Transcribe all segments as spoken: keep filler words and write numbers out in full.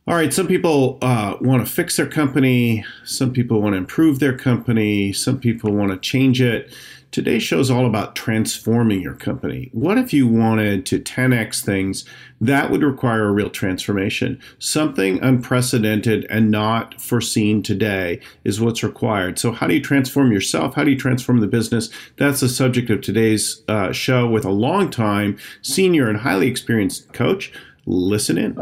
All right, some people uh, want to fix their company. Some people want to improve their company. Some people want to change it. Today's show is all about transforming your company. What if you wanted to ten X things? That would require a real transformation. Something unprecedented and not foreseen today is what's required. So how do you transform yourself? How do you transform the business? That's the subject of today's uh, show with a long-time senior and highly experienced coach. Listen in.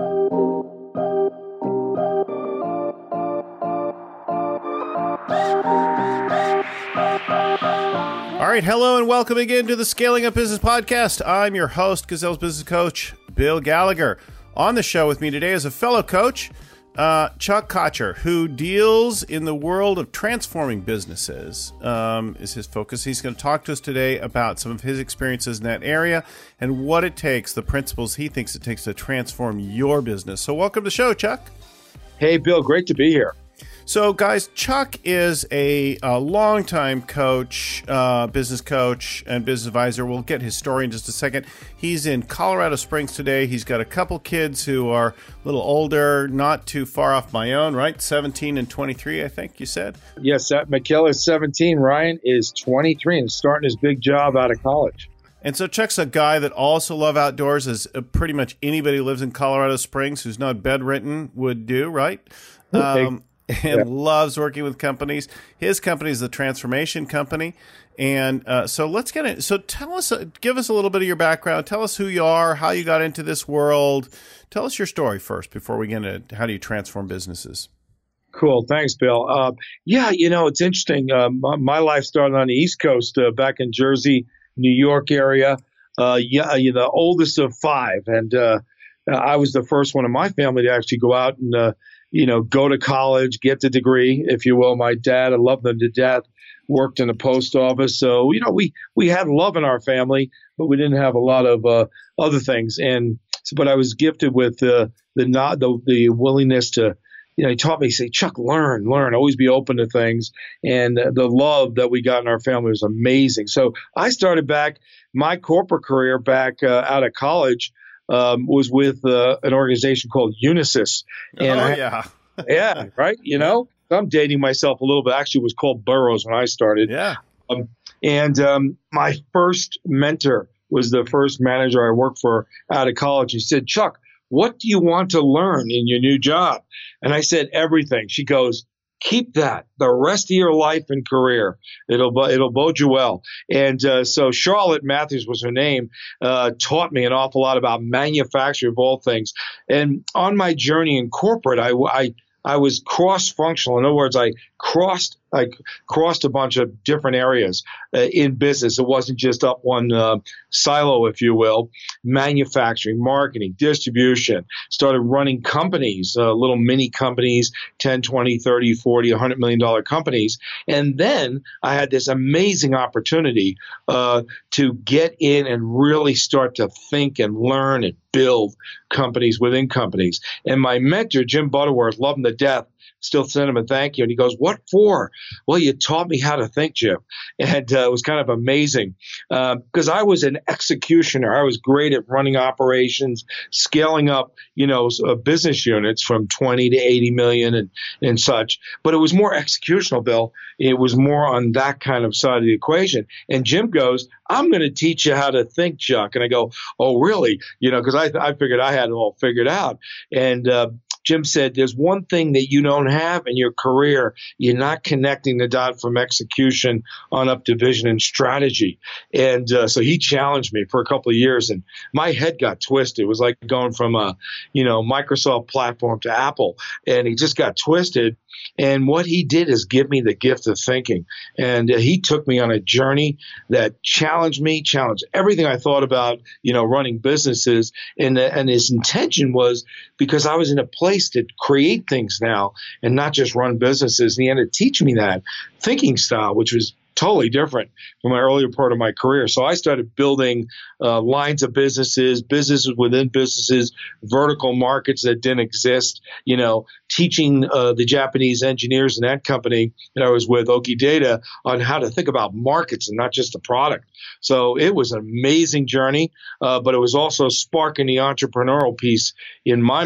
All right, hello and welcome again to the Scaling Up Business Podcast. I'm your host, Gazelle's business coach, Bill Gallagher. On the show with me today is a fellow coach, uh, Chuck Kocher, who deals in the world of transforming businesses, um, is his focus. He's going to talk to us today about some of his experiences in that area and what it takes, the principles he thinks it takes to transform your business. So welcome to the show, Chuck. Hey, Bill, great to be here. So, guys, Chuck is a, a longtime coach, uh, business coach, and business advisor. We'll get his story in just a second. He's in Colorado Springs today. He's got a couple kids who are a little older, not too far off my own, right? seventeen and twenty-three, I think you said? Yes, uh, Michaela is seventeen. Ryan is twenty-three and starting his big job out of college. And so Chuck's a guy that also loves outdoors, as pretty much anybody who lives in Colorado Springs who's not bedridden would do, right? Um, and yeah. loves working with companies. His company is the Transformation Company. And uh, so let's get it. So tell us, uh, give us a little bit of your background. Tell us who you are, how you got into this world. Tell us your story first before we get into how do you transform businesses. Cool. Thanks, Bill. Uh, yeah, you know, it's interesting. Uh, my, my life started on the East Coast, uh, back in Jersey, New York area. Uh, yeah, you're the oldest of five. And uh, I was the first one in my family to actually go out and uh, you know, go to college, get the degree, if you will. My dad, I love them to death, worked in the post office. So, you know, we, we had love in our family, but we didn't have a lot of uh, other things. And so, but I was gifted with uh, the not the, the willingness to, you know, he taught me, say, Chuck, learn, learn, always be open to things. And uh, the love that we got in our family was amazing. So I started back my corporate career back uh, out of college. Um, was with uh, an organization called Unisys. And oh, I, yeah. yeah, right? You know, I'm dating myself a little bit. Actually, it was called Burroughs when I started. Yeah. Um, and um, my first mentor was the first manager I worked for out of college. He said, Chuck, what do you want to learn in your new job? And I said, everything. She goes, keep that the rest of your life and career. It'll it'll bode you well. And uh, so Charlotte Matthews was her name, uh, taught me an awful lot about manufacturing of all things. And on my journey in corporate, I, I, I was cross-functional. In other words, I crossed I crossed a bunch of different areas uh, in business. It wasn't just up one uh, silo, if you will. Manufacturing, marketing, distribution, started running companies, uh, little mini companies, ten, twenty, thirty, forty, one hundred million dollar companies. And then I had this amazing opportunity uh, to get in and really start to think and learn and build companies within companies. And my mentor, Jim Butterworth, loved him to death. Still send him a thank you. And he goes, what for? Well, you taught me how to think, Jim. And uh, it was kind of amazing because uh, I was an executioner. I was great at running operations, scaling up, you know, uh, business units from twenty to eighty million and, and such. But it was more executional, Bill. It was more on that kind of side of the equation. And Jim goes, I'm going to teach you how to think, Chuck. And I go, oh, really? You know, because I, I figured I had it all figured out. And uh, Jim said, there's one thing that you don't have in your career. You're not connecting the dot from execution on up to vision and strategy. And uh, so he challenged me for a couple of years, and my head got twisted. It was like going from a, you know, Microsoft platform to Apple, and he just got twisted. And what he did is give me the gift of thinking. And uh, he took me on a journey that challenged me, challenged everything I thought about, you know, running businesses. And, uh, and his intention was because I was in a place to create things now and not just run businesses. And he had to teach me that thinking style, which was totally different from my earlier part of my career. So I started building uh, lines of businesses, businesses within businesses, vertical markets that didn't exist, you know, teaching uh, the Japanese engineers in that company that I was with, Oki Data, on how to think about markets and not just the product. So it was an amazing journey, uh, but it was also sparking the entrepreneurial piece in my mind.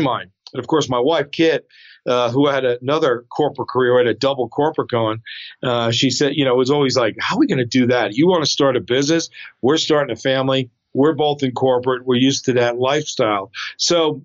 And of course, my wife, Kit, uh, who had another corporate career, had a double corporate going, uh, she said, you know, it was always like, how are we going to do that? You want to start a business? We're starting a family. We're both in corporate. We're used to that lifestyle. So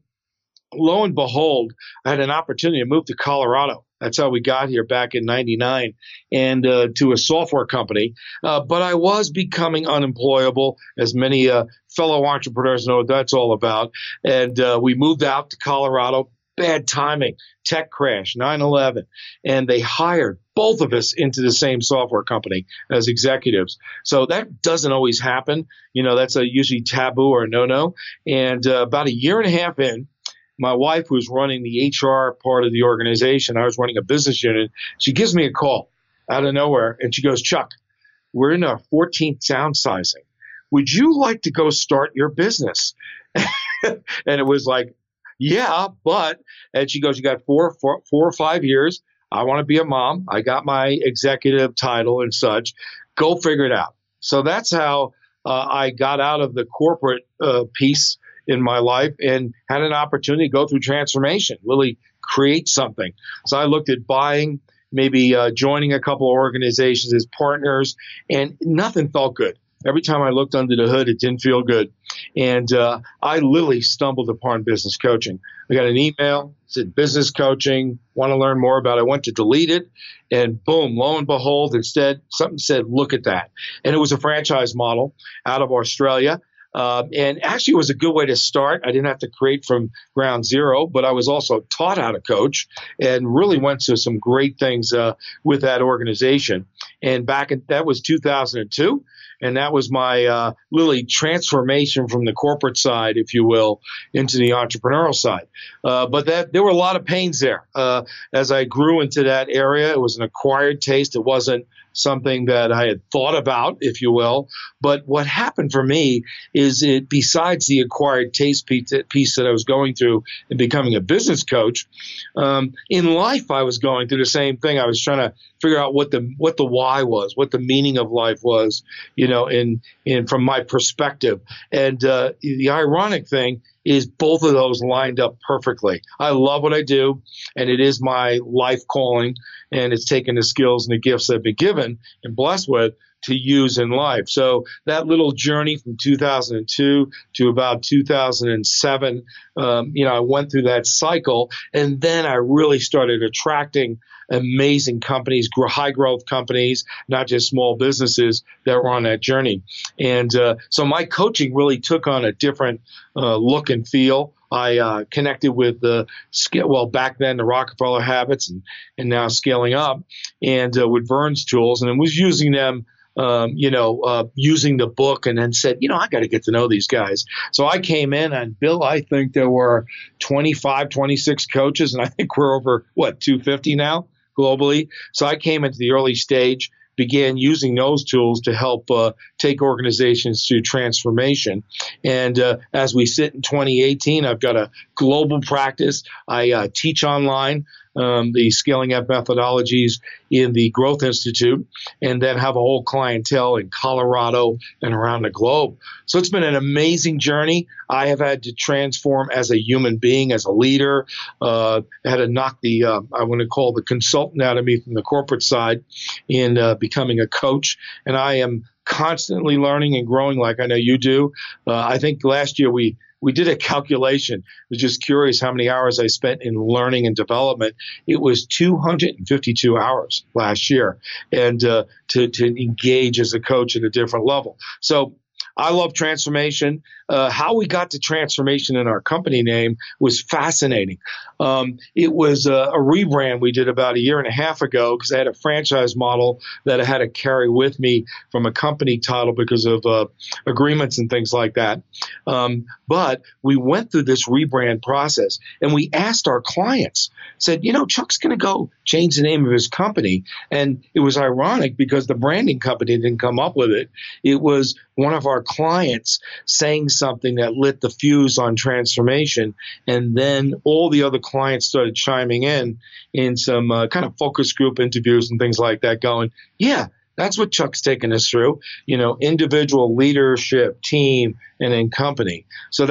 lo and behold, I had an opportunity to move to Colorado. That's how we got here back in ninety-nine, and uh, to a software company. Uh, but I was becoming unemployable, as many uh, fellow entrepreneurs know what that's all about. And uh, we moved out to Colorado. Bad timing, tech crash, nine eleven. And they hired both of us into the same software company as executives. So that doesn't always happen. You know, that's a usually taboo or a no-no. And uh, about a year and a half in, my wife, who's running the H R part of the organization, I was running a business unit, she gives me a call out of nowhere, and she goes, Chuck, we're in our fourteenth downsizing. Would you like to go start your business? And it was like, yeah, but, and she goes, you got four, four, four or five years. I want to be a mom. I got my executive title and such. Go figure it out. So that's how uh, I got out of the corporate uh, piece in my life and had an opportunity to go through transformation, really create something. So I looked at buying, maybe uh, joining a couple of organizations as partners, and nothing felt good. Every time I looked under the hood, it didn't feel good. And uh, I literally stumbled upon business coaching. I got an email, said business coaching, want to learn more about it. I went to delete it, and boom, lo and behold, instead, something said, look at that. And it was a franchise model out of Australia. Uh, and actually, it was a good way to start. I didn't have to create from ground zero, but I was also taught how to coach and really went to some great things uh, with that organization. And back in, that was two thousand two. And that was my uh, literally transformation from the corporate side, if you will, into the entrepreneurial side. Uh, but that there were a lot of pains there. Uh, as I grew into that area, it was an acquired taste. It wasn't something that I had thought about, if you will. But what happened for me is it, besides the acquired taste piece that I was going through in becoming a business coach, um, in life I was going through the same thing. I was trying to figure out what the what the why was, what the meaning of life was, you know, in in from my perspective. And uh, the ironic thing is both of those lined up perfectly. I love what I do, and it is my life calling, and it's taken the skills and the gifts I've been given and blessed with to use in life. So that little journey from two thousand two to about two thousand seven, um, you know, I went through that cycle, and then I really started attracting amazing companies, high growth companies, not just small businesses that were on that journey. And uh, so my coaching really took on a different uh, look and feel. I uh, connected with the, well, back then, the Rockefeller Habits, and, and now Scaling Up, and uh, with Vern's tools, and I was using them, um, you know, uh, using the book, and then said, you know, I got to get to know these guys. So I came in, and Bill, I think there were twenty-five, twenty-six coaches, and I think we're over, what, two hundred fifty now globally. So I came into the early stage, began using those tools to help uh, take organizations through transformation. And uh, as we sit in twenty eighteen, I've got a global practice. I uh, teach online um, the Scaling Up methodologies in the Growth Institute, and then have a whole clientele in Colorado and around the globe. So it's been an amazing journey. I have had to transform as a human being, as a leader. Uh, I had to knock the, uh, I want to call the consultant out of me from the corporate side in uh, becoming a coach. And I am constantly learning and growing like I know you do. Uh, I think last year we We did a calculation. I was just curious how many hours I spent in learning and development. It was two hundred fifty-two hours last year, and uh, to, to engage as a coach at a different level. So I love transformation. Uh, how we got to transformation in our company name was fascinating. Um, it was a, a rebrand we did about a year and a half ago because I had a franchise model that I had to carry with me from a company title because of uh, agreements and things like that. Um, but we went through this rebrand process, and we asked our clients, said, you know, Chuck's going to go change the name of his company. And it was ironic because the branding company didn't come up with it. It was one of our clients saying something that lit the fuse on transformation, and then all the other clients started chiming in in some uh, kind of focus group interviews and things like that, going, yeah, that's what Chuck's taking us through, you know, individual leadership, team, and then company. So that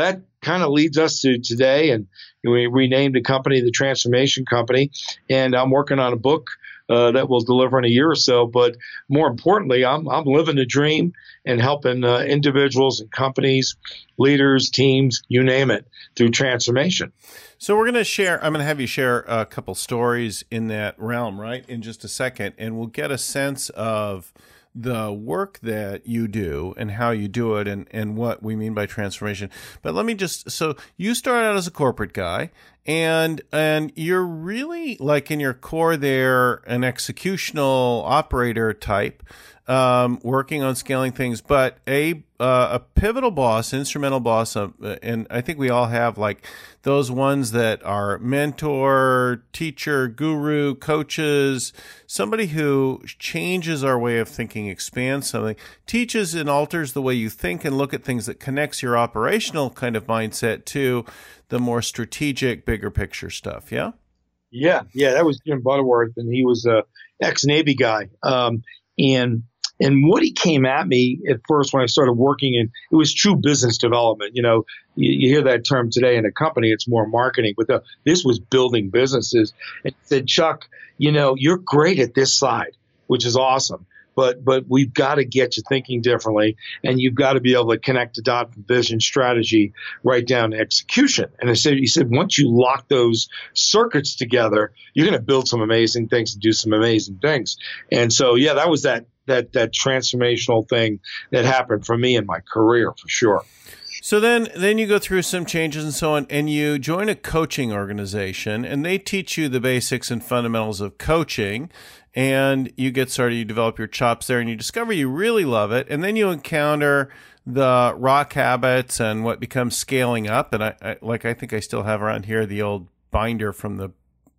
kind of leads us to today. And we renamed the company the Transformation Company. And I'm working on a book uh, that will deliver in a year or so. But more importantly, I'm, I'm living the dream and helping uh, individuals and companies, leaders, teams, you name it, through transformation. So we're going to share, I'm going to have you share a couple stories in that realm, right, in just a second. And we'll get a sense of the work that you do and how you do it and, and what we mean by transformation. But let me just, so you started out as a corporate guy and, and you're really like in your core there, an executional operator type, um, working on scaling things, but a, uh, a pivotal boss, instrumental boss. Uh, and I think we all have like those ones that are mentor, teacher, guru, coaches, somebody who changes our way of thinking, expands something, teaches and alters the way you think and look at things, that connects your operational kind of mindset to the more strategic, bigger picture stuff. Yeah. Yeah. Yeah. That was Jim Butterworth, and he was a ex-Navy guy. Um, and And Woody came at me at first when I started working in, it was true business development. You know, you, you hear that term today in a company, it's more marketing, but the, this was building businesses. And he said, Chuck, you know, you're great at this side, which is awesome, but, but we've got to get you thinking differently, and you've got to be able to connect the dot from vision, strategy, right down to execution. And I said, he said, once you lock those circuits together, you're going to build some amazing things and do some amazing things. And so, yeah, that was that. that that transformational thing that happened for me in my career, for sure. So then then you go through some changes and so on, and you join a coaching organization, and they teach you the basics and fundamentals of coaching, and you get started, you develop your chops there, and you discover you really love it, and then you encounter the rock habits and what becomes scaling up. And I, I like I think I still have around here the old binder from the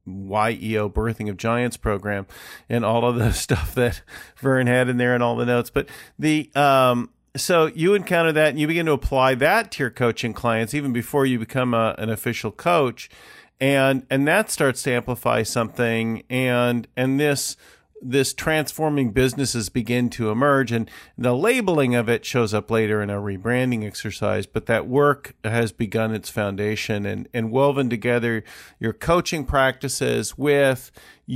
Y E O Birthing of Giants program and all of the stuff that Vern had in there and all the notes. But the, um, so you encounter that and you begin to apply that to your coaching clients even before you become a, an official coach. And, and that starts to amplify something. And, and this, this transforming businesses begin to emerge, and the labeling of it shows up later in a rebranding exercise, but that work has begun its foundation and, and woven together your coaching practices with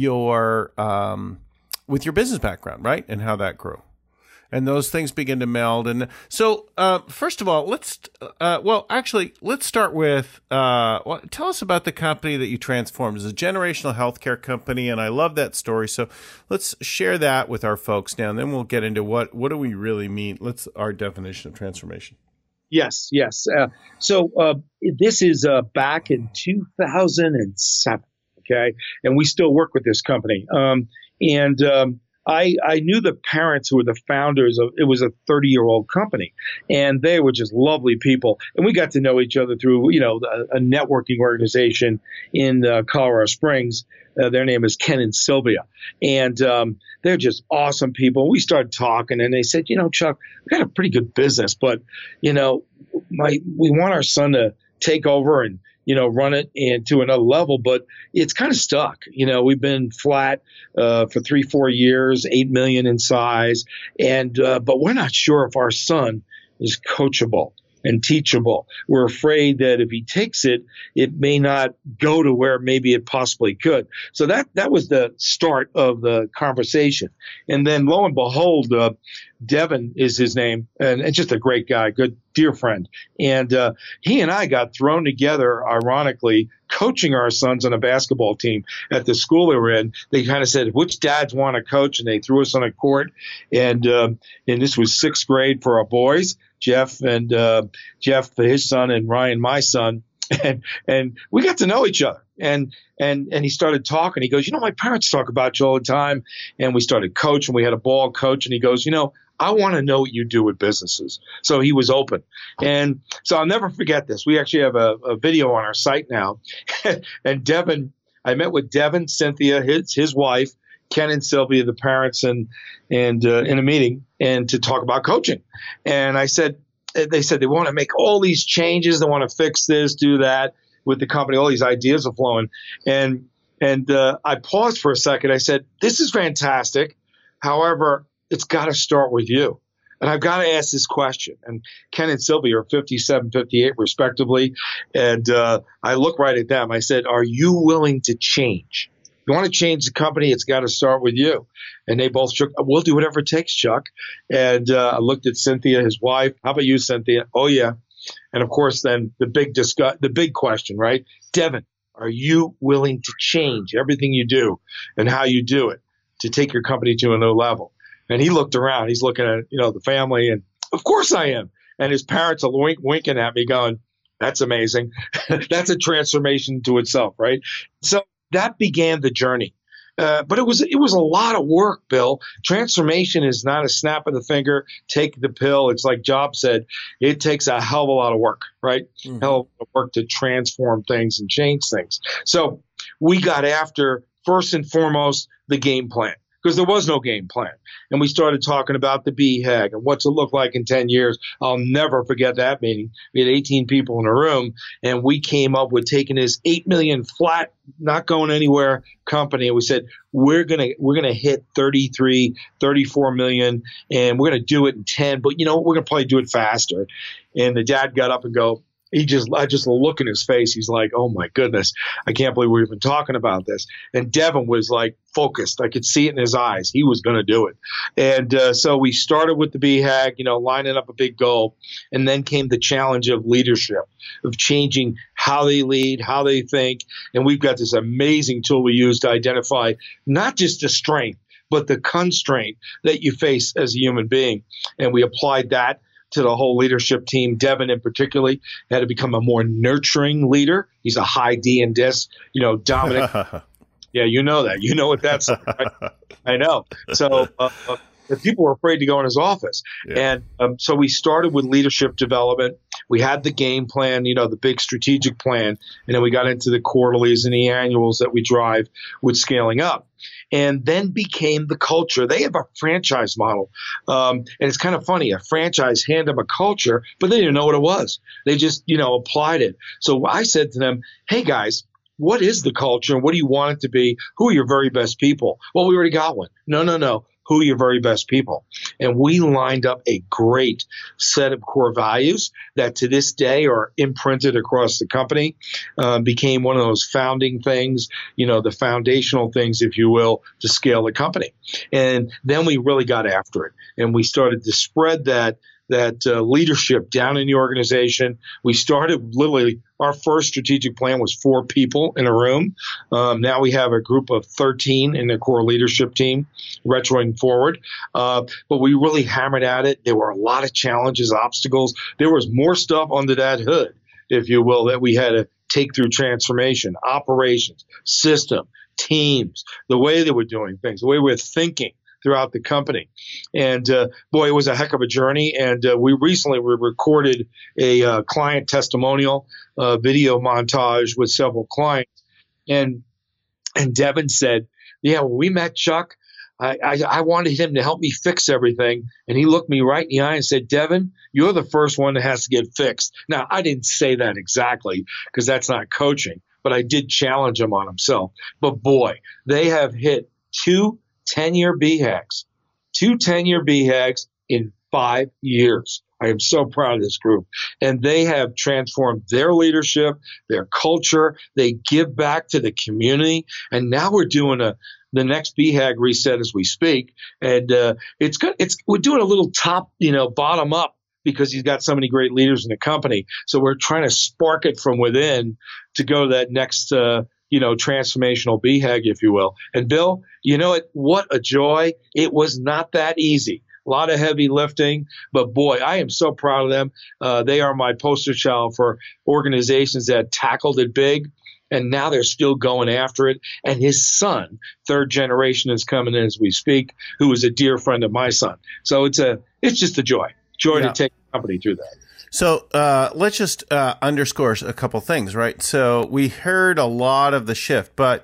your, um, with your business background, right? And how that grew. And those things begin to meld. And so, uh, first of all, let's, uh, well, actually, let's start with, uh, well, tell us about the company that you transformed. It's a generational healthcare company, and I love that story. So let's share that with our folks now, and then we'll get into what, what do we really mean? Let's, our definition of transformation. Yes, yes. Uh, so uh, this is uh, back in two thousand seven, okay? And we still work with this company. Um, and, um, I, I knew the parents who were the founders of, it was a thirty year old company, and they were just lovely people. And we got to know each other through, you know, a, a networking organization in uh, Colorado Springs. Uh, their name is Ken and Sylvia. And um, they're just awesome people. We started talking, and they said, you know, Chuck, we got a pretty good business, but, you know, my, we want our son to take over and, you know, run it into another level, but it's kind of stuck. You know, we've been flat uh, for three, four years, eight million in size, and uh, but we're not sure if our son is coachable and teachable. We're afraid that if he takes it, it may not go to where maybe it possibly could. So that that was the start of the conversation. And then lo and behold, uh, Devin is his name, and, and just a great guy, good, dear friend. And uh, he and I got thrown together, ironically, coaching our sons on a basketball team at the school they were in. They kind of said, which dads want to coach? And they threw us on a court. And uh, and this was sixth grade for our boys, Jeff and uh, Jeff, his son, and Ryan, my son. And and we got to know each other. And and and he started talking. He goes, you know, my parents talk about you all the time. And we started coaching. We had a ball coach. And he goes, you know, I want to know what you do with businesses. So he was open. And so I'll never forget this. We actually have a, a video on our site now. And Devin, I met with Devin, Cynthia, his his wife, Ken and Sylvia, the parents, and and uh, in a meeting, and to talk about coaching. And I said, they said they want to make all these changes. They want to fix this, do that with the company. All these ideas are flowing. And and uh, I paused for a second. I said, this is fantastic. However, it's got to start with you. And I've got to ask this question. And Ken and Sylvia are fifty-seven, fifty-eight respectively. And uh, I look right at them. I said, are you willing to change? If you want to change the company, it's got to start with you. And they both shook, we'll do whatever it takes, Chuck. And uh, I looked at Cynthia, his wife. How about you, Cynthia? Oh, yeah. And of course, then the big discuss, the big question, right? Devin, are you willing to change everything you do and how you do it to take your company to a new level? And he looked around. He's looking at, you know, the family, and of course I am. And his parents are wink, winking at me, going, "That's amazing. That's a transformation to itself, right?" So that began the journey. Uh, but it was it was a lot of work, Bill. Transformation is not a snap of the finger, take the pill. It's like Job said, it takes a hell of a lot of work, right? Mm-hmm. Hell of a lot of work to transform things and change things. So we got after, first and foremost, the game plan, because there was no game plan. And we started talking about the B HAG and what's it look like in ten years. I'll never forget that meeting. We had eighteen people in a room, and we came up with taking this eight million flat, not going anywhere company. And we said, we're going to, we're going to hit thirty-three, thirty-four million, and we're going to do it in ten, but you know, we're going to probably do it faster. And the dad got up and go, He just, I just look in his face. He's like, "Oh my goodness, I can't believe we're even talking about this." And Devin was like focused. I could see it in his eyes. He was going to do it. And uh, so we started with the B HAG, you know, lining up a big goal. And then came the challenge of leadership, of changing how they lead, how they think. And we've got this amazing tool we use to identify not just the strength, but the constraint that you face as a human being. And we applied that to the whole leadership team. Devin in particular had to become a more nurturing leader. He's a high D and D, you know, Dominic. Yeah, you know that. You know what that's like, right? I know. So uh, uh, the people were afraid to go in his office. Yeah. And um, so we started with leadership development. We had the game plan, you know, the big strategic plan. And then we got into the quarterlies and the annuals that we drive with scaling up. And then became the culture. They have a franchise model. Um, and it's kind of funny. A franchise handed them a culture, but they didn't know what it was. They just, you know, applied it. So I said to them, "Hey, guys, what is the culture and what do you want it to be? Who are your very best people?" "Well, we already got one." No, no, no. Who are your very best people? And we lined up a great set of core values that to this day are imprinted across the company, uh, became one of those founding things, you know, the foundational things, if you will, to scale the company. And then we really got after it. And we started to spread that that uh, leadership down in the organization. We started literally, our first strategic plan was four people in a room. Um, now we have a group of thirteen in the core leadership team, retroing forward. Uh, but we really hammered at it. There were a lot of challenges, obstacles. There was more stuff under that hood, if you will, that we had to take through transformation, operations, system, teams, the way they were doing things, the way we were thinking throughout the company. And uh, boy, it was a heck of a journey. And uh, we recently we recorded a uh, client testimonial uh, video montage with several clients. And and Devin said, "Yeah, when we met Chuck, I, I, I wanted him to help me fix everything." And he looked me right in the eye and said, "Devin, you're the first one that has to get fixed." Now, I didn't say that exactly because that's not coaching, but I did challenge him on himself. But boy, they have hit two ten-year B HAGs, two ten-year B HAGs in five years. I am so proud of this group. And they have transformed their leadership, their culture. They give back to the community. And now we're doing a the next B HAG reset as we speak. And uh, it's good. It's we're doing a little top, you know, bottom up because he's got so many great leaders in the company. So we're trying to spark it from within to go to that next uh you know, transformational B HAG, if you will. And Bill, you know it, what a joy. It was not that easy. A lot of heavy lifting, but boy, I am so proud of them. Uh, they are my poster child for organizations that tackled it big, and now they're still going after it. And his son, third generation, is coming in as we speak, who is a dear friend of my son. So it's a, it's just a joy, joy yeah. to take the company through that. So uh, let's just uh, underscore a couple things, right? So we heard a lot of the shift, but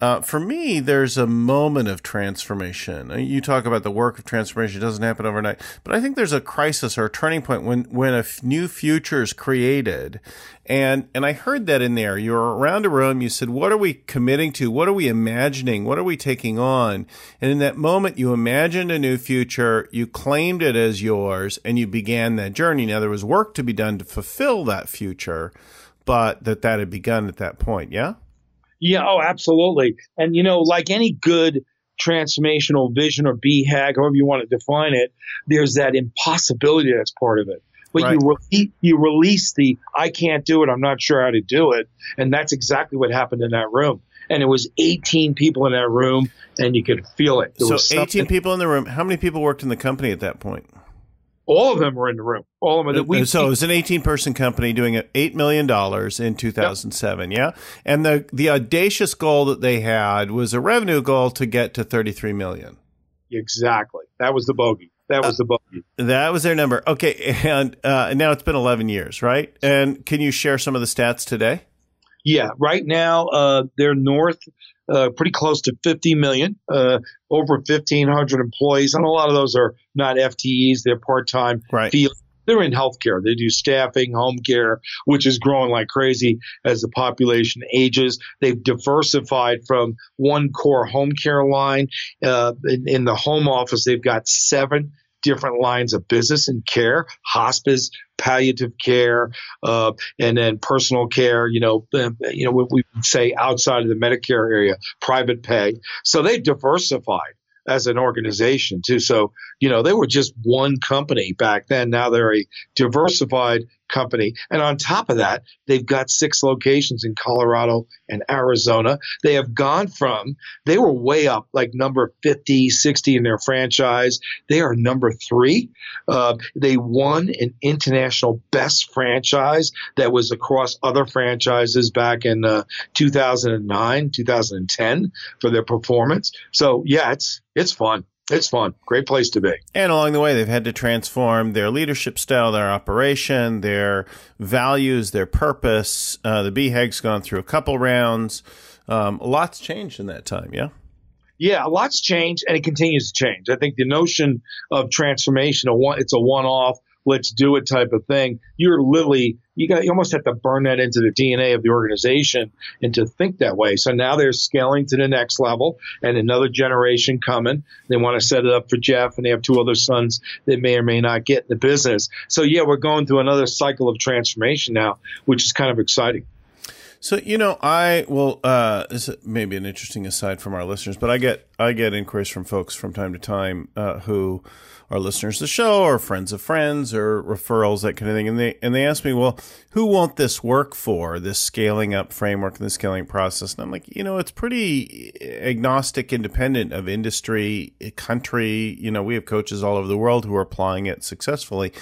Uh, for me, there's a moment of transformation. You talk about the work of transformation. It doesn't happen overnight. But I think there's a crisis or a turning point when, when a f- new future is created. And, and I heard that in there. You were around a room. You said, what are we committing to? What are we imagining? What are we taking on? And in that moment, you imagined a new future. You claimed it as yours and you began that journey. Now, there was work to be done to fulfill that future, but that that had begun at that point. Yeah? Yeah, oh, absolutely. And, you know, like any good transformational vision or B HAG, however you want to define it, there's that impossibility that's part of it. But Right. you, re- you release the, I can't do it, I'm not sure how to do it. And that's exactly what happened in that room. And it was eighteen people in that room, and you could feel it. There So was eighteen people in the room. How many people worked in the company at that point? All of them were in the room. All of them. We, so it was an eighteen-person company doing eight million dollars in two thousand seven, yep. Yeah? And the, the audacious goal that they had was a revenue goal to get to thirty-three million dollars. Exactly. That was the bogey. That was uh, the bogey. That was their number. Okay, and uh, now it's been eleven years, right? And can you share some of the stats today? Yeah, right now uh, they're north, uh, pretty close to fifty million, uh, over fifteen hundred employees, and a lot of those are not F T Es; they're part-time. Right. Field. They're in healthcare. They do staffing, home care, which is growing like crazy as the population ages. They've diversified from one core home care line. Uh, in, in the home office, they've got seven different lines of business and care: hospice, palliative care, uh, and then personal care. You know, uh, you know, we, we would say outside of the Medicare area, private pay. So they've diversified as an organization too. So, you know, they were just one company back then. Now they're a diversified company. And on top of that, they've got six locations in Colorado and Arizona. They have gone from, they were way up, like number fifty, sixty in their franchise. They are number three. Uh, they won an international best franchise that was across other franchises back in uh, two thousand nine, two thousand ten for their performance. So yeah, it's, it's fun. It's fun. Great place to be. And along the way, they've had to transform their leadership style, their operation, their values, their purpose. Uh, the B HAG's gone through a couple rounds. Um, a lot's changed in that time, yeah? Yeah, a lot's changed, and it continues to change. I think the notion of transformation, a one, it's a one-off, let's do it type of thing. You're literally, you got, you almost have to burn that into the D N A of the organization and to think that way. So now they're scaling to the next level, and another generation coming. They want to set it up for Jeff, and they have two other sons that may or may not get in the business. So yeah, we're going through another cycle of transformation now, which is kind of exciting. So, you know, I will, uh, this is maybe an interesting aside from our listeners, but I get, I get inquiries from folks from time to time, uh, who are listeners to the show or friends of friends or referrals, that kind of thing. And they, and they ask me, well, who won't this work for, this scaling up framework and the scaling process? And I'm like, you know, it's pretty agnostic, independent of industry, country. You know, we have coaches all over the world who are applying it successfully.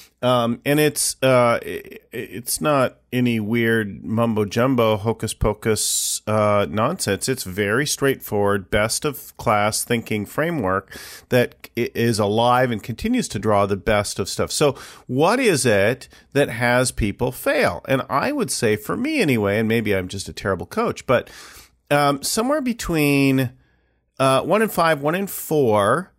Um, and it's, uh, it, it's not any weird mumbo jumbo, hocus pocus, uh, nonsense. It's very straightforward, best of class thinking framework that is alive and continues to draw the best of stuff. So what is it that has people fail? And I would say, for me anyway, and maybe I'm just a terrible coach, but, um, somewhere between, uh, one in five, one in four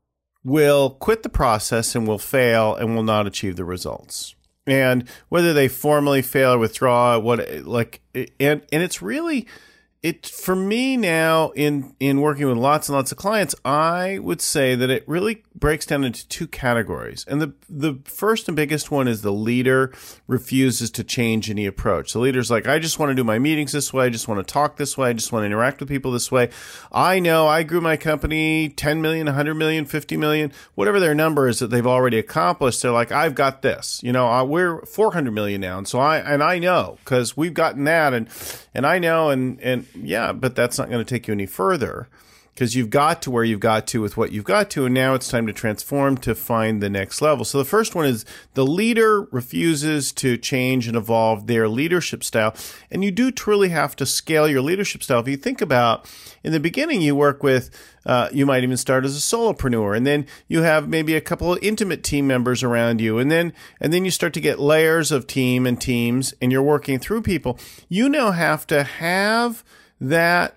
will quit the process and will fail and will not achieve the results. And whether they formally fail or withdraw, what like and and it's really it for me now in in working with lots and lots of clients, I would say that it really breaks down into two categories. And the the first and biggest one is the leader refuses to change any approach. The leader's like, I just want to do my meetings this way. I just want to talk this way. I just want to interact with people this way. I know I grew my company ten million, one hundred million, fifty million, whatever their number is that they've already accomplished. They're like, I've got this. You know, uh, we're four hundred million now. And so I, and I know because we've gotten that and, and I know and, and yeah, but that's not going to take you any further. Because you've got to where you've got to with what you've got to, and now it's time to transform to find the next level. So the first one is the leader refuses to change and evolve their leadership style. And you do truly have to scale your leadership style. If you think about, in the beginning, you work with, uh, you might even start as a solopreneur, and then you have maybe a couple of intimate team members around you, and then and then you start to get layers of team and teams, and you're working through people. You now have to have that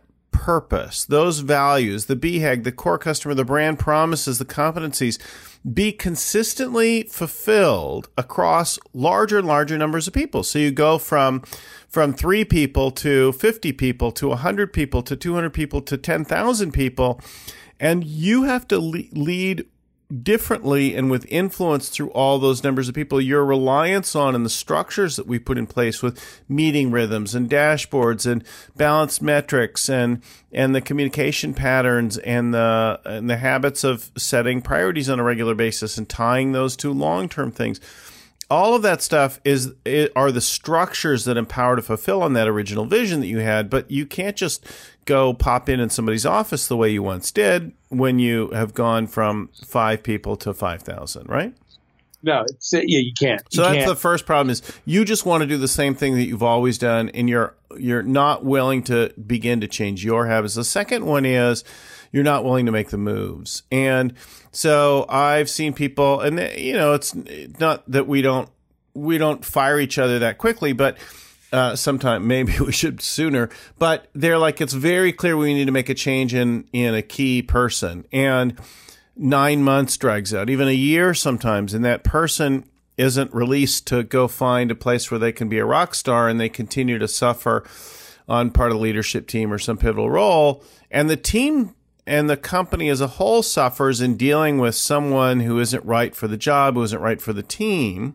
purpose, those values, the B HAG, the core customer, the brand promises, the competencies, be consistently fulfilled across larger and larger numbers of people. So you go from from three people to fifty people to one hundred people to two hundred people to ten thousand people, and you have to le- lead differently and with influence through all those numbers of people. Your reliance on and the structures that we put in place with meeting rhythms and dashboards and balanced metrics and and the communication patterns and the and the habits of setting priorities on a regular basis and tying those to long-term things. All of that stuff is are the structures that empower to fulfill on that original vision that you had, but you can't just go pop in in somebody's office the way you once did when you have gone from five people to five thousand, right? No, it's, yeah, you can't. So you that's can't. the first problem is you just want to do the same thing that you've always done, and you're you're not willing to begin to change your habits. The second one is you're not willing to make the moves. And so I've seen people, and you know, it's not that we don't we don't fire each other that quickly, but uh, sometime maybe we should sooner. But they're like, it's very clear we need to make a change in in a key person, and nine months drags out, even a year sometimes, and that person isn't released to go find a place where they can be a rock star, and they continue to suffer on part of the leadership team or some pivotal role, and the team and the company as a whole suffers in dealing with someone who isn't right for the job, who isn't right for the team,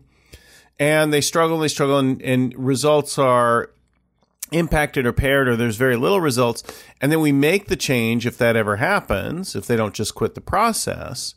and they struggle, they struggle, and, and results are impacted or paired, or there's very little results. And then we make the change, if that ever happens, if they don't just quit the process,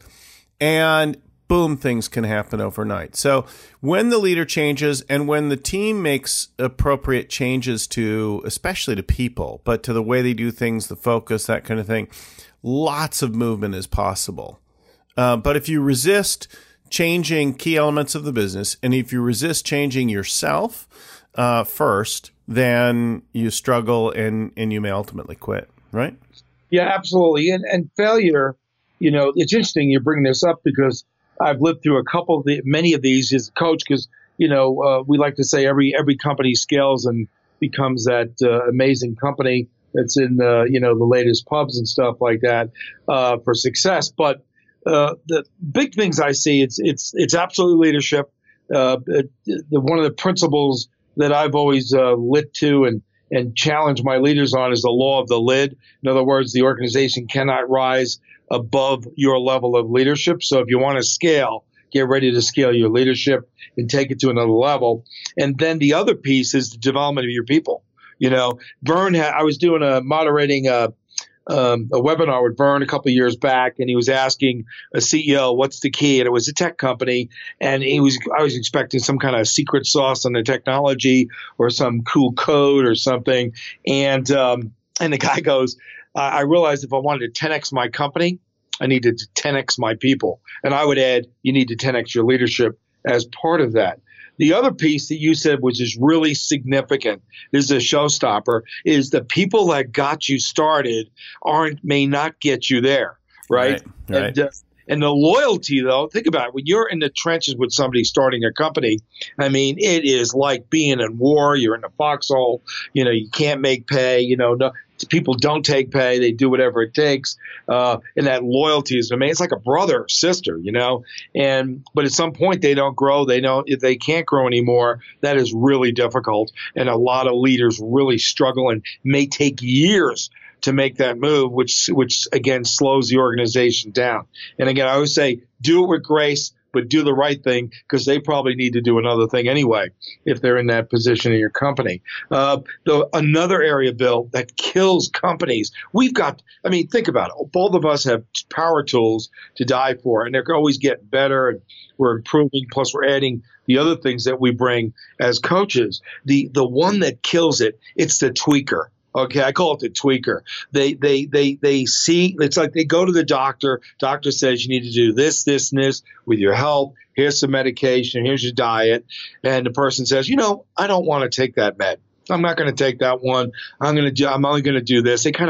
and boom, things can happen overnight. So when the leader changes and when the team makes appropriate changes to, especially to people, but to the way they do things, the focus, that kind of thing, lots of movement is possible. Uh, but if you resist changing key elements of the business, and if you resist changing yourself uh, first, then you struggle and, and you may ultimately quit, right? Yeah, absolutely. And and failure, you know, it's interesting you're bringing this up because I've lived through a couple of the, many of these as a coach because, you know, uh, we like to say every every company scales and becomes that uh, amazing company that's in, uh, you know, the latest pubs and stuff like that uh, for success. But uh, the big things I see, it's it's it's absolutely leadership. Uh, it, the, one of the principles that I've always uh, lit to and, and challenged my leaders on is the law of the lid. In other words, the organization cannot rise above your level of leadership. So if you want to scale, get ready to scale your leadership and take it to another level. And then the other piece is the development of your people. You know, Vern, ha- I was doing a moderating a, um, a webinar with Vern a couple of years back, and he was asking a C E O, what's the key? And it was a tech company. And he was, I was expecting some kind of secret sauce on the technology or some cool code or something. And, um, and the guy goes, I realized if I wanted to ten X my company, I needed to ten X my people. And I would add, you need to ten X your leadership as part of that. The other piece that you said, which is really significant, this is a showstopper, is the people that got you started aren't may not get you there, right? Right, right. And, uh, and the loyalty, though, think about it. When you're in the trenches with somebody starting a company, I mean, it is like being in war. You're in the foxhole. You know, you can't make pay. You know, no, people don't take pay. They do whatever it takes. Uh, and that loyalty is amazing. It's like a brother or sister, you know. And but at some point they don't grow. They don't. If they can't grow anymore, that is really difficult. And a lot of leaders really struggle and may take years to make that move, which which again slows the organization down. And again, I always say, do it with grace, but do the right thing because they probably need to do another thing anyway if they're in that position in your company. Uh, the, another area, Bill, that kills companies. We've got, I mean, think about it. Both of us have power tools to die for, and they're always getting better, and we're improving. Plus, we're adding the other things that we bring as coaches. The the one that kills it, it's the tweaker. Okay, I call it the tweaker. They they they they see, it's like they go to the doctor. Doctor says you need to do this, this, and this with your health. Here's some medication. Here's your diet. And the person says, you know, I don't want to take that med. I'm not going to take that one. I'm going to do, I'm only going to do this. They kind of,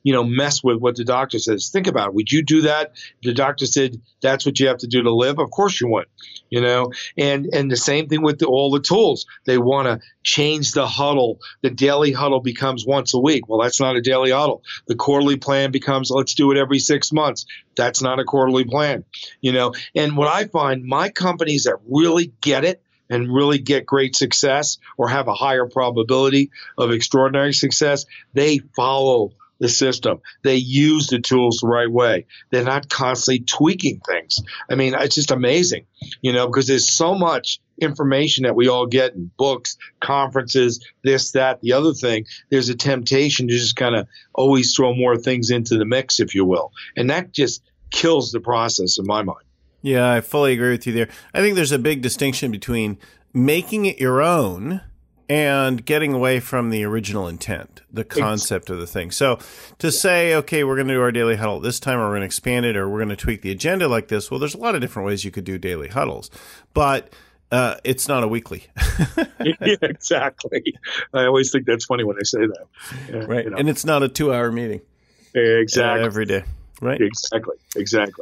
you know, mess with what the doctor says. Think about it. Would you do that? The doctor said that's what you have to do to live. Of course you would, you know, and, and the same thing with the, all the tools. They want to change the huddle. The daily huddle becomes once a week. Well, that's not a daily huddle. The quarterly plan becomes, let's do it every six months. That's not a quarterly plan, you know, and what I find, my companies that really get it and really get great success or have a higher probability of extraordinary success, they follow the system. They use the tools the right way. They're not constantly tweaking things. I mean, it's just amazing, you know, because there's so much information that we all get in books, conferences, this, that, the other thing. There's a temptation to just kind of always throw more things into the mix, if you will. And that just kills the process in my mind. Yeah, I fully agree with you there. I think there's a big distinction between making it your own and getting away from the original intent, the concept of the thing. So to say, okay, we're going to do our daily huddle this time, or we're going to expand it, or we're going to tweak the agenda like this. Well, there's a lot of different ways you could do daily huddles, but uh, it's not a weekly. Yeah, exactly. I always think that's funny when I say that. Yeah, right. You know. And it's not a two hour meeting. Exactly. Uh, every day. Right. Exactly. Exactly.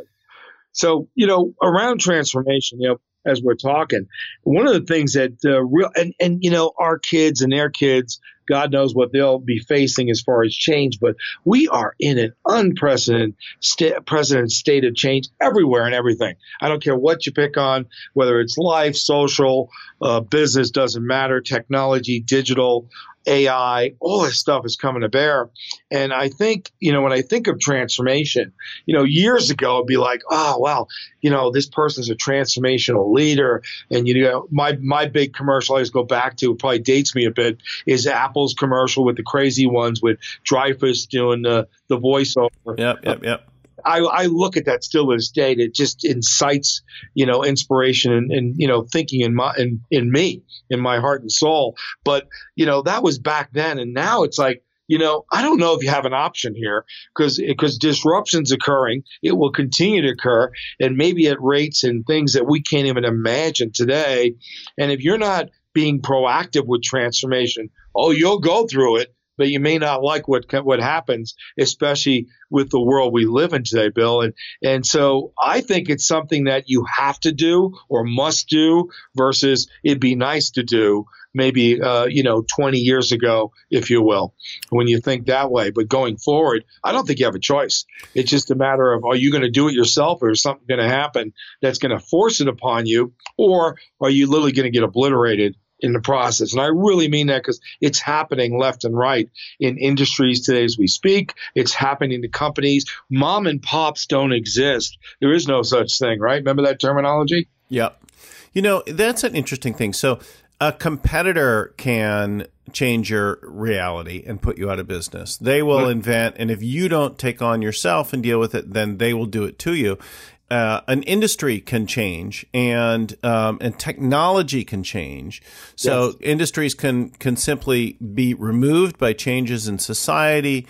So, you know, around transformation, you know, as we're talking, one of the things that uh, real and, and, you know, our kids and their kids, God knows what they'll be facing as far as change, but we are in an unprecedented sta- precedent state of change everywhere and everything. I don't care what you pick on, whether it's life, social, uh, business, doesn't matter, technology, digital, A I, all this stuff is coming to bear. And I think, you know, when I think of transformation, you know, years ago, it'd be like, oh, well, you know, this person's a transformational leader. And, you know, my, my big commercial I always go back to, it probably dates me a bit, is Apple's commercial with the crazy ones with Dreyfus doing the, the voiceover. Yep, yep, yep. I, I look at that still to this day. It just incites, you know, inspiration and, and you know, thinking in my in, in me, in my heart and soul. But, you know, that was back then. And now it's like, you know, I don't know if you have an option here because because disruption's occurring. It will continue to occur, and maybe at rates and things that we can't even imagine today. And if you're not being proactive with transformation, oh, you'll go through it, but you may not like what what happens, especially with the world we live in today, Bill. And and so I think it's something that you have to do or must do versus it'd be nice to do maybe, uh, you know, twenty years ago, if you will, when you think that way. But going forward, I don't think you have a choice. It's just a matter of, are you going to do it yourself, or is something going to happen that's going to force it upon you, or are you literally going to get obliterated in the process? And I really mean that because it's happening left and right in industries today as we speak. It's happening to companies. Mom and pops don't exist. There is no such thing, right? Remember that terminology? Yeah. You know, that's an interesting thing. So a competitor can change your reality and put you out of business. They will mm-hmm. invent, and if you don't take on yourself and deal with it, then they will do it to you. Uh, an industry can change, and um, and technology can change. So yes. industries can can simply be removed by changes in society,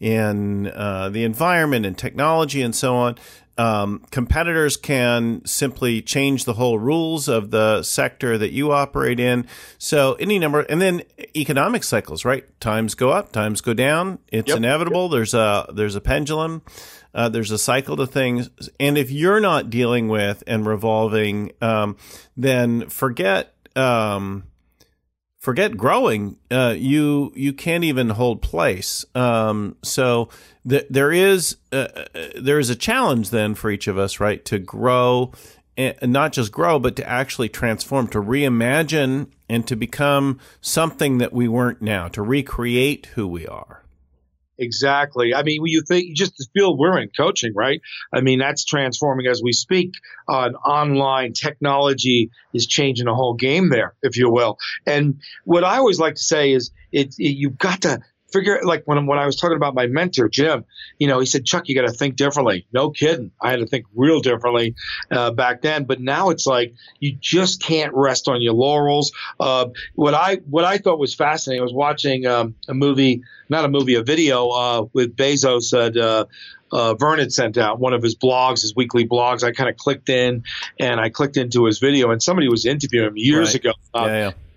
in uh, the environment, and technology, and so on. Um, competitors can simply change the whole rules of the sector that you operate in. So any number, and then economic cycles, right? Times go up, times go down. It's yep. inevitable. Yep. There's a there's a pendulum. Uh, there's a cycle to things. And if you're not dealing with and revolving, um, then forget, um, forget growing. Uh, you, you can't even hold place. Um, so th- there is, uh, there is a challenge then for each of us, right? To grow, and not just grow, but to actually transform, to reimagine and to become something that we weren't now, to recreate who we are. Exactly. I mean, when you think, just the field we're in, coaching, right? I mean, that's transforming as we speak. Uh, online technology is changing the whole game there, if you will. And what I always like to say is, it, it you've got to figure, like when when I was talking about my mentor, Jim, you know, he said, Chuck, you got to think differently. No kidding. I had to think real differently uh, back then. But now it's like you just can't rest on your laurels. Uh, what I what I thought was fascinating, I was watching um, a movie, not a movie, a video uh, with Bezos that uh, uh, Vern had sent out, one of his blogs, his weekly blogs. I kind of clicked in and I clicked into his video, and somebody was interviewing him years right. ago. Uh, yeah, yeah.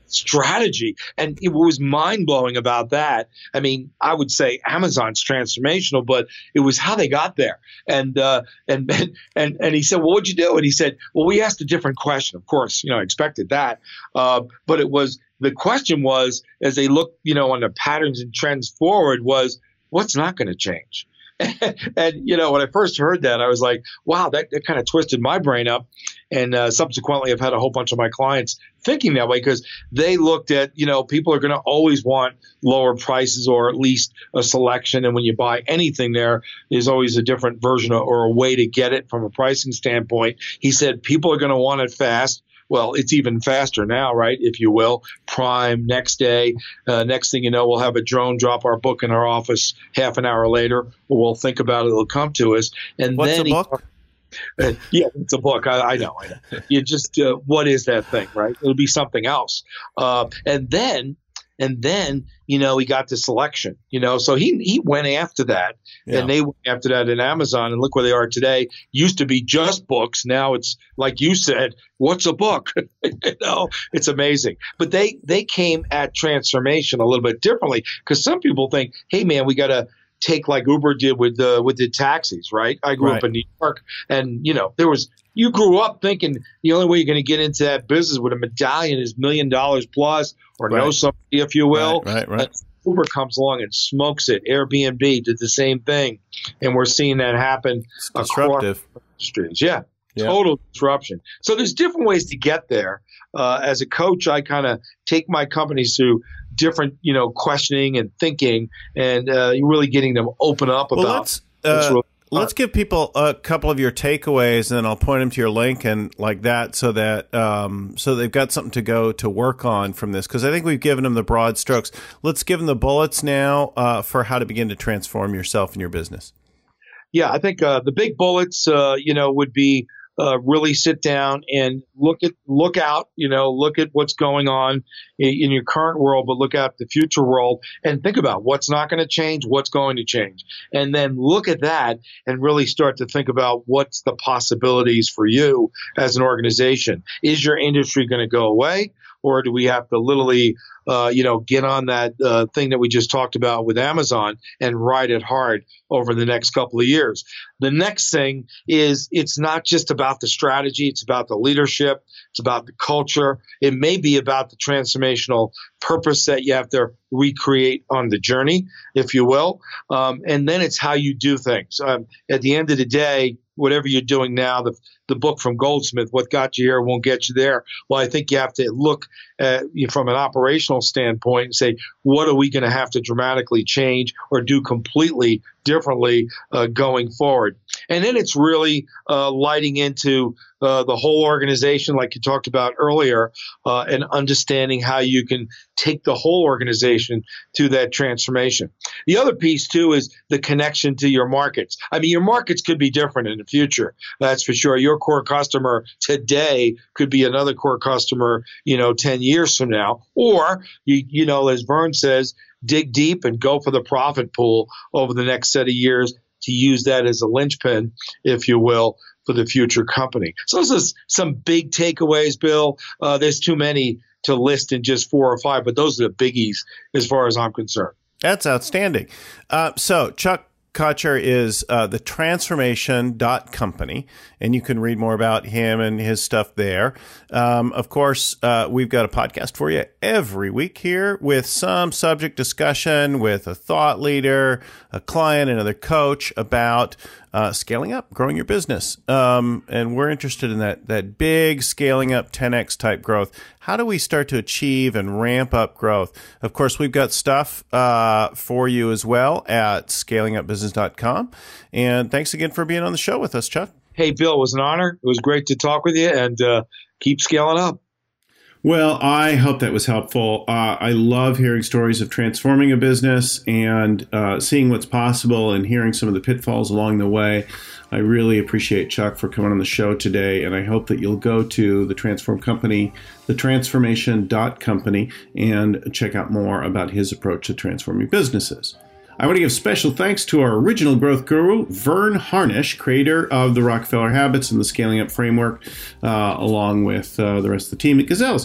strategy. And it was mind blowing about that. I mean, I would say Amazon's transformational, but it was how they got there. And uh, and and and he said, "Well, what'd you do?" And he said, "Well, we asked a different question." Of course, you know, I expected that, uh, but it was the question was, as they looked, you know, on the patterns and trends forward, was what's not going to change. And, you know, when I first heard that, I was like, wow, that, that kind of twisted my brain up. And uh, subsequently, I've had a whole bunch of my clients thinking that way because they looked at, you know, people are going to always want lower prices or at least a selection. And when you buy anything there, there's always a different version of, or a way to get it from a pricing standpoint. He said people are going to want it fast. Well, it's even faster now, right, if you will. Prime, next day. Uh, next thing you know, we'll have a drone drop our book in our office half an hour later. We'll think about it. It'll come to us. And What's then a book? He, uh, yeah, it's a book. I, I know. I know. You just, uh, what is that thing, right? It'll be something else. Uh, and then, and then, you know, he got the selection, you know, so he he went after that. Yeah. And they went after that in Amazon. And look where they are today. Used to be just books. Now it's like you said, what's a book? You know, it's amazing. But they they came at transformation a little bit differently because some people think, hey, man, we got to take like Uber did with the with the taxis, right? I grew right. up in New York, and you know there was you grew up thinking the only way you're going to get into that business with a medallion is million dollars plus, or right. know somebody, if you will. Right, right, right. Uber comes along and smokes it. Airbnb did the same thing, and we're seeing that happen it's disruptive. across industries. Yeah. Yeah. Total disruption. So there's different ways to get there. Uh, as a coach, I kind of take my companies through different, you know, questioning and thinking, and uh, really getting them open up well, about. Let's, uh, really let's give people a couple of your takeaways, and then I'll point them to your link and like that, so that um, so they've got something to go to work on from this. Because I think we've given them the broad strokes. Let's give them the bullets now uh, for how to begin to transform yourself and your business. Yeah, I think uh, the big bullets, uh, you know, would be. Uh, really sit down and look at, look out, you know, look at what's going on in, in your current world, but look at the future world and think about what's not going to change, what's going to change. And then look at that and really start to think about what's the possibilities for you as an organization. Is your industry going to go away? Or do we have to literally, uh, you know, get on that uh, thing that we just talked about with Amazon and ride it hard over the next couple of years? The next thing is it's not just about the strategy. It's about the leadership. It's about the culture. It may be about the transformational purpose that you have to recreate on the journey, if you will. Um, and then it's how you do things. Um, at the end of the day, whatever you're doing now, the the book from Goldsmith, What Got You Here Won't Get You There. Well, I think you have to look at, from an operational standpoint and say, what are we going to have to dramatically change or do completely differently uh, going forward? And then it's really uh, lighting into uh, the whole organization, like you talked about earlier, uh, and understanding how you can take the whole organization to that transformation. The other piece, too, is the connection to your markets. I mean, your markets could be different in the future. That's for sure. Your core customer today could be another core customer, you know, ten years from now. Or, you, you know, as Vern says, dig deep and go for the profit pool over the next set of years to use that as a linchpin, if you will, for the future company. So those are some big takeaways, Bill. Uh, there's too many to list in just four or five, but those are the biggies as far as I'm concerned. That's outstanding. Uh, so Chuck Kocher is uh, the transformation dot company, and you can read more about him and his stuff there. Um, of course, uh, we've got a podcast for you every week here with some subject discussion with a thought leader, a client, another coach about uh, scaling up, growing your business. Um, and we're interested in that, that big scaling up ten X type growth. How do we start to achieve and ramp up growth? Of course, we've got stuff uh, for you as well at scaling up business dot com. And thanks again for being on the show with us, Chuck. Hey, Bill, it was an honor. It was great to talk with you, and uh, keep scaling up. Well, I hope that was helpful. Uh, I love hearing stories of transforming a business and uh, seeing what's possible and hearing some of the pitfalls along the way. I really appreciate Chuck for coming on the show today, and I hope that you'll go to the Transform Company, the transformation dot company, and check out more about his approach to transforming businesses. I want to give special thanks to our original growth guru, Vern Harnish, creator of the Rockefeller Habits and the Scaling Up Framework, uh, along with uh, the rest of the team at Gazelles.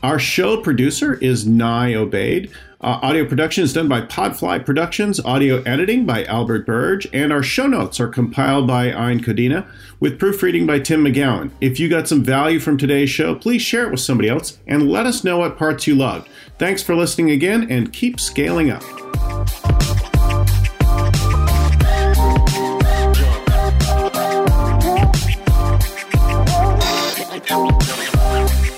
Our show producer is Nye Obaid. Uh, audio production is done by Podfly Productions, audio editing by Albert Burge, and our show notes are compiled by Ein Codina with proofreading by Tim McGowan. If you got some value from today's show, please share it with somebody else and let us know what parts you loved. Thanks for listening again, and keep scaling up. Thank you.